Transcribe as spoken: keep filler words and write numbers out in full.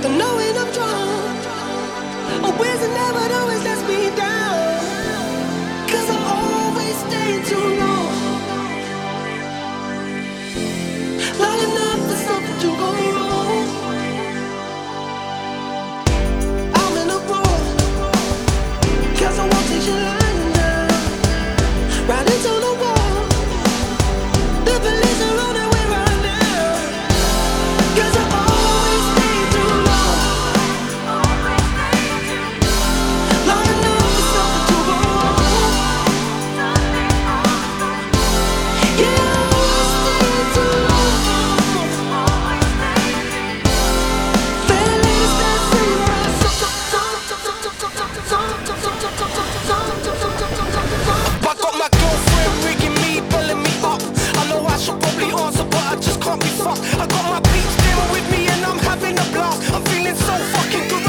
The knowing I'm drunk, always and never always lets me down. Cause I always stay too long, long enough for something to go wrong. I'm in a roar, cause I won't take you lying down. Right into the wall, the police are on their way right now. Cause I always stay too long, long enough for something to go wrong. Yeah, I always stay too long. Fair ladies that sing my song. I got my girlfriend rigging me, pulling me up. I know I should probably answer, but I just can't be fucked. I got my peeps there with me and I'm having a blast. I'm feeling so fucking good